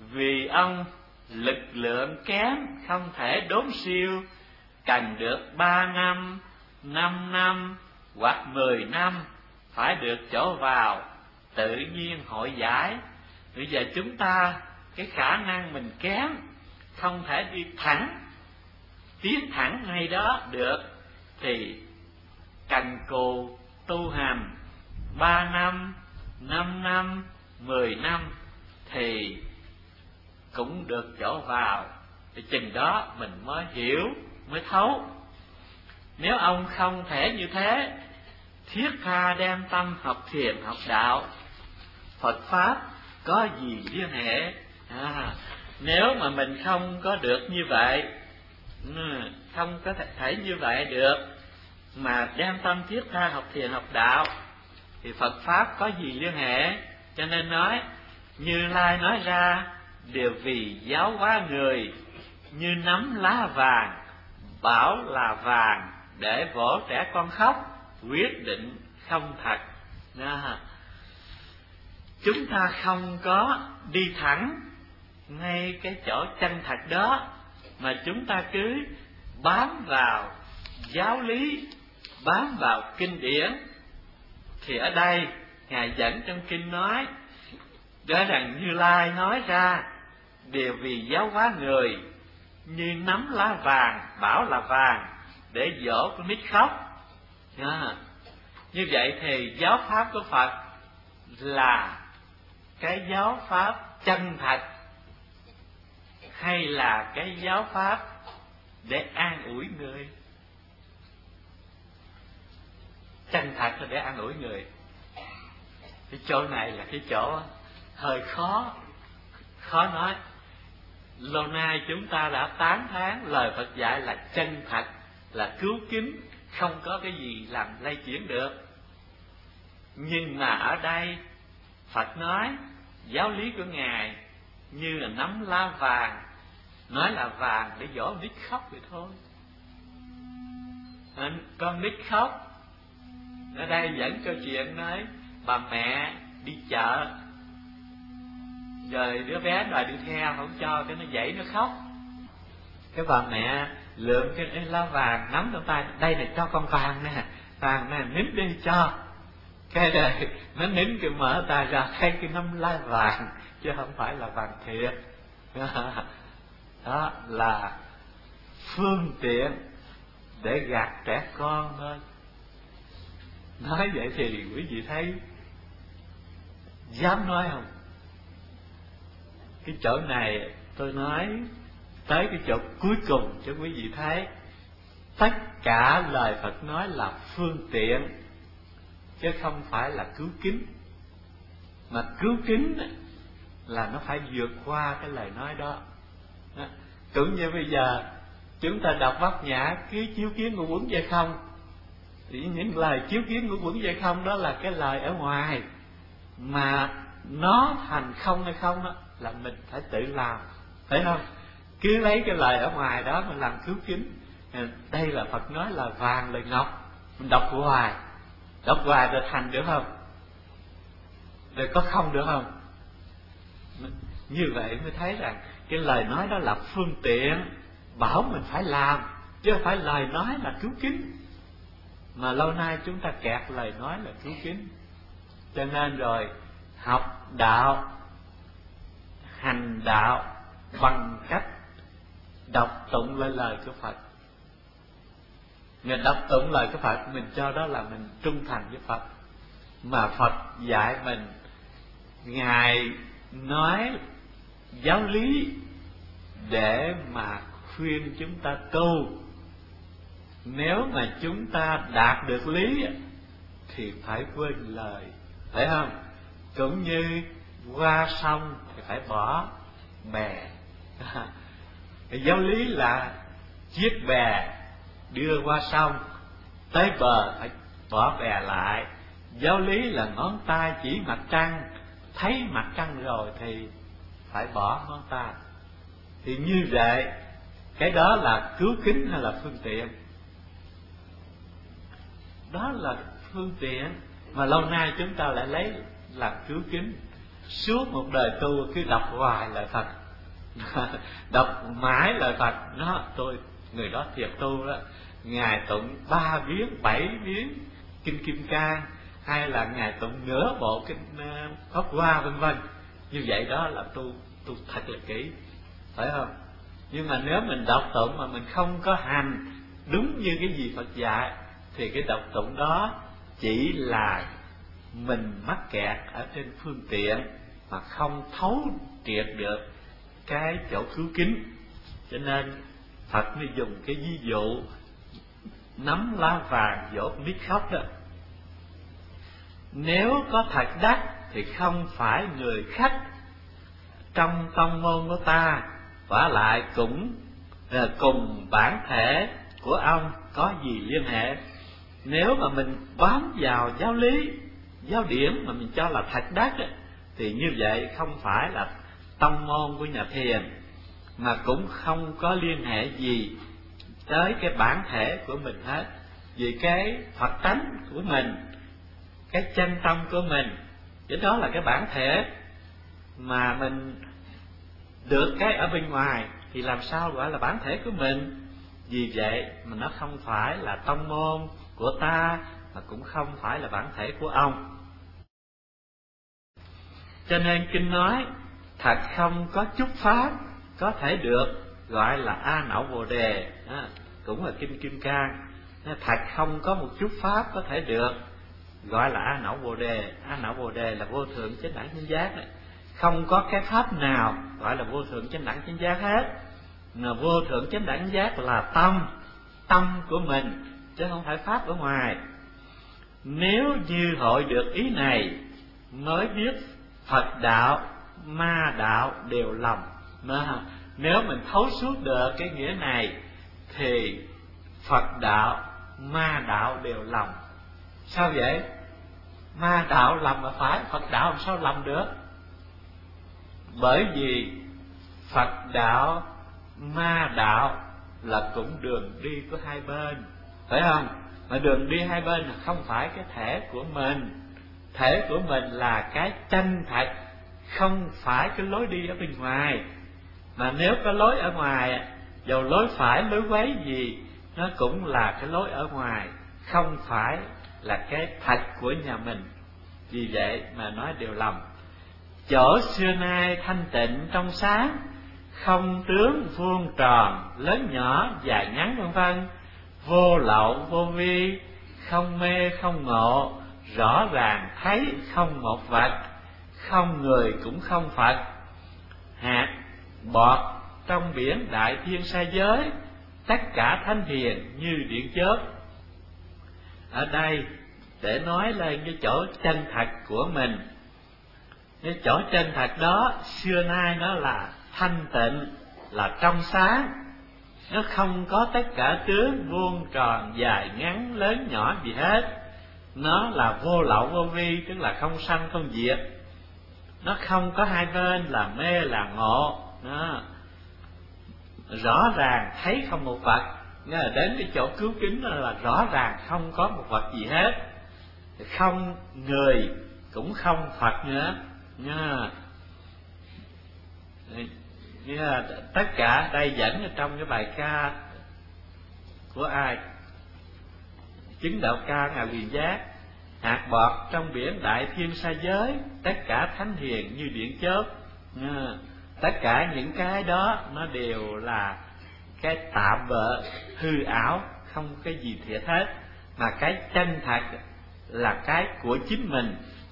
vì ông lực lượng kém, không thể đốn siêu, cần được 3 năm, 5 năm hoặc 10 năm phải được chỗ vào, tự nhiên hội giải. Bây giờ chúng ta cái khả năng mình kém, không thể đi thẳng, tiến thẳng ngay đó được, thì cần cù tu hành 3 năm, 5 năm, 10 năm thì cũng được chỗ vào. Thì chừng đó mình mới hiểu, mới thấu. Nếu ông không thể như thế, thiết tha đem tâm học thiền học đạo, Phật Pháp có gì liên hệ? Nếu mà mình không có được như vậy, không có thể như vậy được, mà đem tâm thiết tha học thiền học đạo, thì Phật Pháp có gì liên hệ? Cho nên nói, Như Lai nói ra đều vì giáo hóa người, như nắm lá vàng, bảo là vàng, để vỗ trẻ con khóc, quyết định không thật. Chúng ta không có đi thẳng ngay cái chỗ chân thật đó, mà chúng ta cứ bám vào giáo lý, bám vào kinh điển. Thì ở đây Ngài dẫn trong kinh nói rằng Như Lai nói ra đều vì giáo hóa người, như nắm lá vàng, bảo là vàng, để dỗ con nít khóc. Như vậy thì giáo pháp của Phật là cái giáo pháp chân thật, hay là cái giáo pháp để an ủi người? Chân thật là để an ủi người. Cái chỗ này là cái chỗ hơi khó nói. Lâu nay chúng ta đã tán thán lời Phật dạy là chân thật, là cứu kính, không có cái gì làm lay chuyển được. Nhưng mà ở đây Phật nói giáo lý của Ngài như là nắm lá vàng, nói là vàng để dỗ nít khóc vậy thôi. Con nít khóc, ở đây dẫn câu chuyện nói bà mẹ đi chợ, rồi đứa bé đòi đi theo, không cho, cái nó dậy nó khóc. Cái bà mẹ lượm cái lá vàng nắm trong tay, đây này cho con vàng nè, vàng nè, nín đi cho. Cái này nó nín cái mở tay ra thấy cái nắm lá vàng, chứ không phải là vàng thiệt. Đó là phương tiện để gạt trẻ con thôi. Nói vậy thì quý vị thấy dám nói không? Cái chỗ này tôi nói tới cái chỗ cuối cùng cho quý vị thấy, tất cả lời Phật nói là phương tiện, chứ không phải là cứu kính. Mà cứu kính là nó phải vượt qua cái lời nói đó. Cũng như bây giờ chúng ta đọc Bát Nhã cứ chiếu kiến của Quẩn Vậy Không, thì những lời chiếu kiến của Quẩn Vậy Không đó là cái lời ở ngoài, mà nó thành không hay không đó là mình phải tự làm, phải không? Cứ lấy cái lời ở ngoài đó mà làm cứu kính. Đây là Phật nói là vàng là ngọc, mình đọc hoài rồi thành được không? Rồi có không được không? Như vậy mới thấy rằng cái lời nói đó là phương tiện bảo mình phải làm, chứ không phải lời nói là cứu kính. Mà lâu nay chúng ta kẹt lời nói là cứu kính. Cho nên rồi học đạo, hành đạo bằng cách đọc tụng lên lời của Phật. Mình đọc tụng lời của Phật, mình cho đó là mình trung thành với Phật. Mà Phật dạy mình, Ngài nói giáo lý để mà khuyên chúng ta tu. Nếu mà chúng ta đạt được lý thì phải quên lời, phải không? Cũng như qua sông thì phải bỏ bè. Cái giáo lý là chiếc bè đưa qua sông, tới bờ phải bỏ bè lại. Giáo lý là ngón tay chỉ mặt trăng, thấy mặt trăng rồi thì phải bỏ ngón tay. Thì như vậy, cái đó là cứu kính hay là phương tiện? Đó là phương tiện mà lâu nay chúng ta lại lấy làm cứu kính. suốt một đời tu cứ đọc hoài lời Phật, đọc mãi lời Phật, người đó thiệt tu đó. Ngài tụng 3 viếng 7 viếng kinh Kim Cang, hay là ngài tụng nửa bộ kinh Pháp Hoa vân vân. Như vậy đó là tu thật là kỹ, phải không? Nhưng mà nếu mình đọc tụng mà mình không có hành đúng như cái gì Phật dạy, thì cái đọc tụng đó chỉ là mình mắc kẹt ở trên phương tiện mà không thấu triệt được cái chỗ cứu kính. Cho nên Phật mới dùng cái ví dụ nắm lá vàng dỗ con nít khóc đó. Nếu có thật đắc thì không phải người khách trong tông môn của ta, vả lại cũng cùng bản thể của ông có gì liên hệ. Nếu mà mình bám vào giáo lý, giáo điển mà mình cho là thật đắc ấy, thì như vậy không phải là tông môn của nhà thiền, mà cũng không có liên hệ gì tới cái bản thể của mình hết. Vì cái Phật tánh của mình, cái chân tâm của mình, cái đó là cái bản thể, mà mình được cái ở bên ngoài thì làm sao gọi là bản thể của mình. Vì vậy mà nó không phải là tông môn của ta, mà cũng không phải là bản thể của ông. Cho nên kinh nói thật không có chút pháp có thể được gọi là A Nậu Bồ Đề, cũng là kinh Kim Cang. Thật không có một chút pháp có thể được gọi là A Nậu Bồ Đề. A Nậu Bồ Đề là vô thượng chánh đẳng chánh giác này. Không có cái pháp nào gọi là vô thượng chánh đẳng chánh giác hết. Mà vô thượng chánh đẳng chánh giác là tâm của mình, chứ không phải pháp ở ngoài. Nếu như hội được ý này mới biết Phật đạo, ma đạo đều lầm. Nếu mình thấu suốt được cái nghĩa này thì Phật đạo, ma đạo đều lầm. Sao vậy? Ma đạo lầm mà phải, Phật đạo làm sao lầm được? Bởi vì Phật đạo, ma đạo là cũng đường đi của hai bên, phải không? Mà đường đi hai bên là không phải cái thể của mình. Thể của mình là cái chân thật, không phải cái lối đi ở bên ngoài. Mà nếu có lối ở ngoài, dầu lối phải, lối quấy gì, nó cũng là cái lối ở ngoài, không phải là cái thật của nhà mình. Vì vậy mà nói đều lầm. Chỗ xưa nay thanh tịnh trong sáng, không tướng vuông tròn, lớn nhỏ dài ngắn vân vân, vô lậu vô vi, không mê không ngộ, rõ ràng thấy không một vật, không người cũng không Phật. Hạt bọt trong biển đại thiên sa giới, tất cả thánh hiền như điện chớp. Ở đây để nói lên cái chỗ chân thật của mình. Cái chỗ chân thật đó xưa nay nó là thanh tịnh, là trong sáng. Nó không có tất cả tướng vuông tròn dài ngắn lớn nhỏ gì hết. Nó là vô lậu vô vi, tức là không sanh không diệt. Nó không có hai bên là mê là ngộ. Đó. Rõ ràng thấy không một vật. Nghĩa là đến cái chỗ cứu kính là rõ ràng không có một vật gì hết. Không người cũng không Phật nữa. Tất cả đây dẫn ở trong cái bài ca của ai? Chứng đạo ca Ngài Quyền Giác. Hạt bọt trong biển đại thiên sa giới, tất cả thánh hiền như điện chớp. Tất cả những cái đó nó đều là cái tạm bợ, hư ảo, không cái gì thiệt hết. Mà cái chân thật là cái của chính mình,